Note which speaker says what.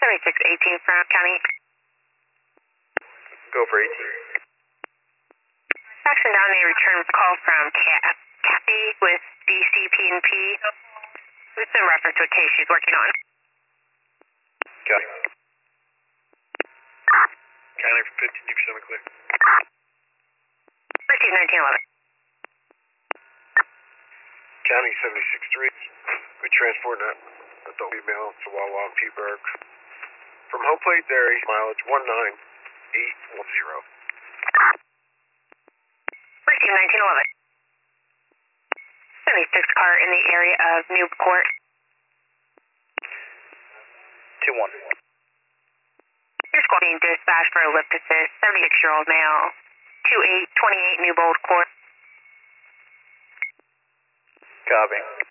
Speaker 1: 7618 from County.
Speaker 2: Go for 18.
Speaker 1: Action down a return call from Kathy with DCP&P. This is in reference to a case she's working on.
Speaker 2: County. County for 15, you show me clear.
Speaker 1: Receive 1911.
Speaker 2: County 763. We transport that adult female to Wawa and Peaburg. From Home Plate Dairy, mileage 19810.
Speaker 1: Receive 1911. 76 car in the area of Newport.
Speaker 2: 2-1.
Speaker 1: Your squad being dispatched for a lift assist, 76-year-old male, 2828 New Bold Court.
Speaker 2: Copy.